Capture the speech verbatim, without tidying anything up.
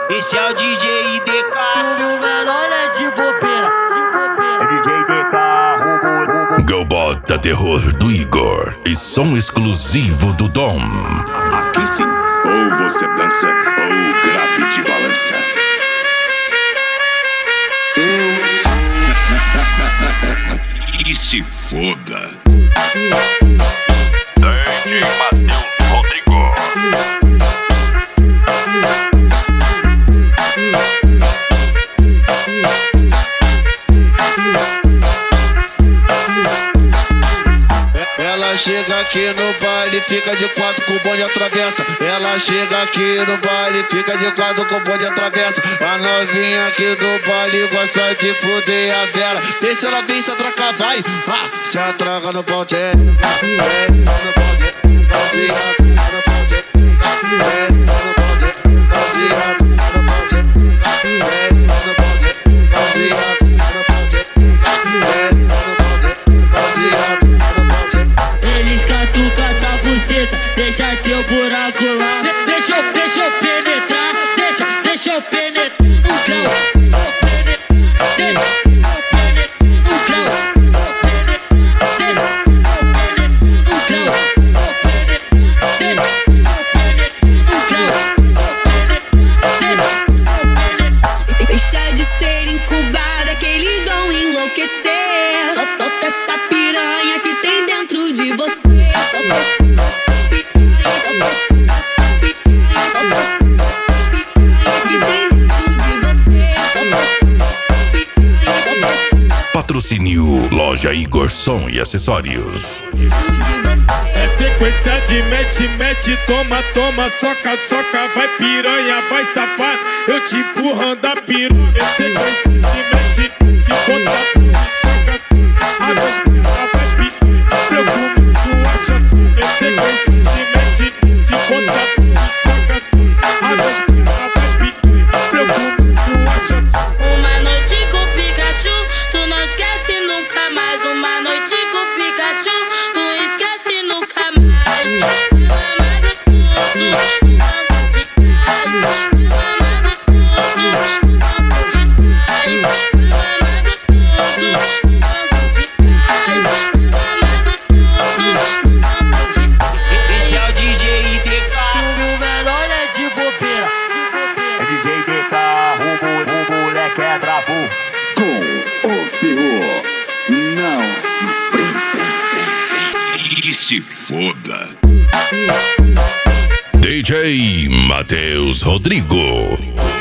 Esse é o D J I D K. E o menor é de bobeira, de bobeira. É D J I D K. Gobota Terror do Igor e som exclusivo do Dom. Aqui sim, ou você dança ou o grave te balança. E se foda. D J Matheus Rodrigo. Ela chega aqui no baile, fica de quatro com o bonde atravessa. Ela chega aqui no baile, fica de quatro com o bonde atravessa. A novinha aqui do baile gosta de fuder a vela. Deixa ela vir, se atracar, vai. Ah, se atraca no bonde. Deixa teu buraco lá. De deixa, eu, deixa eu penetrar. Deixa, deixa eu penetrar no grão. Deixa, deixa eu penetrar no grão. Deixa, deixa eu penetrar no grão. Deixa, deixa eu penetrar no grão. Deixa de ser incubada que eles vão enlouquecer. Solta essa piranha que tem dentro de você. Patrocínio Loja Igor Som e Acessórios. É sequência de mete, mete, toma, toma, soca, soca, vai piranha, vai safar, eu te empurrando a piranha. É sequência de mete, te bota, soca, a duas pernas vai piranha, eu começo a chatear. É sequência de mete, te bota, soca, a duas pernas vai piranha, eu começo a chatear. Uma noite com Pikachu, tu não esquece nunca mais. Uma noite com Pikachu, tu esquece nunca mais. Meu amar gostoso, no banco de trás. Meu amar gostoso, no banco de trás. Meu amar gostoso, no banco de trás. Meu amar gostoso, no banco de trás. Esse é o D J I D K. E o menor é de bobeira, de bobeira. É D J I D K. O moleque é brabo. Com o terror, não se brinca. E se foda. D J Matheus Rodrigo.